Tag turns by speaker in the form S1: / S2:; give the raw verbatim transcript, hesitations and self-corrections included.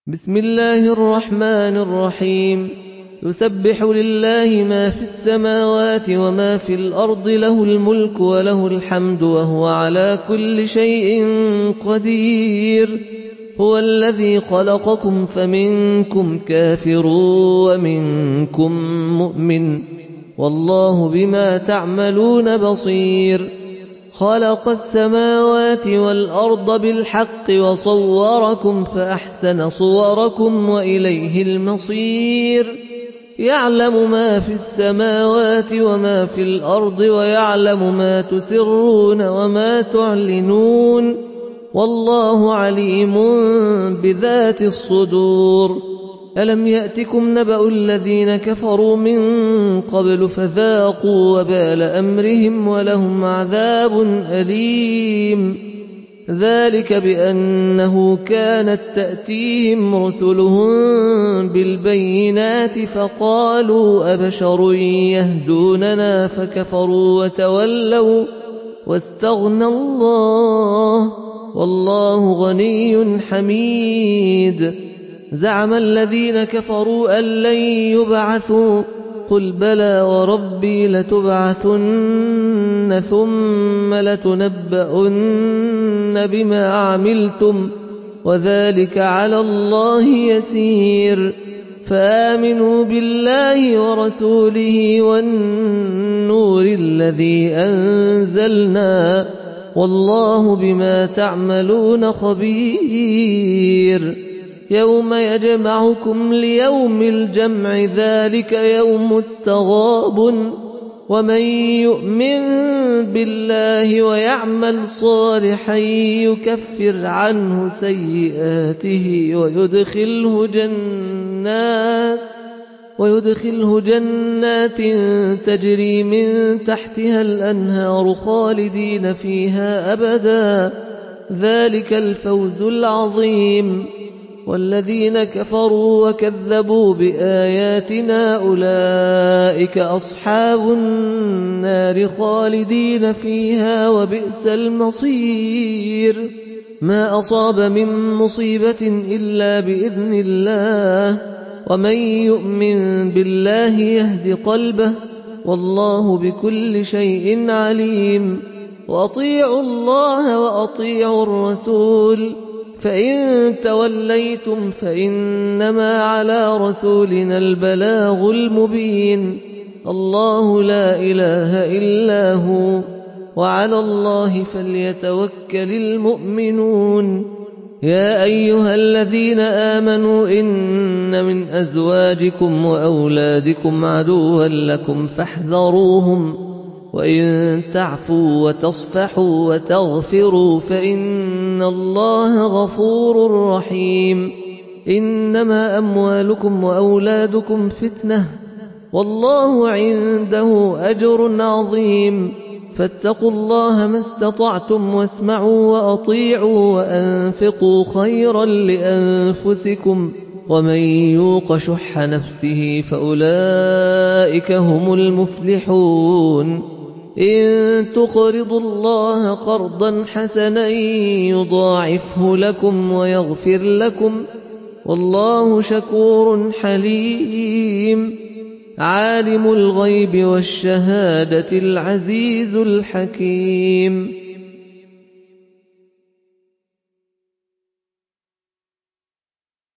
S1: بسم الله الرحمن الرحيم. يسبح لله ما في السماوات وما في الأرض، له الملك وله الحمد وهو على كل شيء قدير. هو الذي خلقكم فمنكم كافر ومنكم مؤمن، والله بما تعملون بصير. خلق السماوات والأرض بالحق وصوركم فأحسن صوركم وإليه المصير. يعلم ما في السماوات وما في الأرض ويعلم ما تسرون وما تعلنون، والله عليم بذات الصدور. ألم يأتكم نبأ الذين كفروا من قبل فذاقوا وبال أمرهم ولهم عذاب أليم. ذلك بأنه كانت تأتيهم رسلهم بالبينات فقالوا أبشر يهدوننا فكفروا وتولوا واستغنى الله، والله غني حميد. زعم الذين كفروا أن لن يبعثوا، قل بلى وربي لتبعثن ثم لتنبؤن بما عملتم وذلك على الله يسير. فآمنوا بالله ورسوله والنور الذي أنزلنا، والله بما تعملون خبير. يوم يجمعكم ليوم الجمع، ذلك يوم التغابن. ومن يؤمن بالله ويعمل صالحا يكفر عنه سيئاته ويدخله جنات ويدخله جنات تجري من تحتها الأنهار خالدين فيها أبدا، ذلك الفوز العظيم. والذين كفروا وكذبوا بآياتنا أولئك أصحاب النار خالدين فيها وبئس المصير. ما أصاب من مصيبة إلا بإذن الله، ومن يؤمن بالله يهد قلبه، والله بكل شيء عليم. وأطيعوا الله وأطيعوا الرسول، فإن توليتم فإنما على رسولنا البلاغ المبين. الله لا إله إلا هو، وعلى الله فليتوكل المؤمنون. يا أيها الذين آمنوا إن من أزواجكم وأولادكم عدوا لكم فاحذروهم، وإن تعفوا وتصفحوا وتغفروا فإن الله غفور رحيم. إنما أموالكم وأولادكم فتنة، والله عنده أجر عظيم. فاتقوا الله ما استطعتم واسمعوا وأطيعوا وأنفقوا خيرا لأنفسكم، ومن يوق شح نفسه فأولئك هم المفلحون. إن تقرضوا الله قرضا حسنا يضاعفه لكم ويغفر لكم، والله شكور حليم. عالم الغيب والشهادة العزيز الحكيم.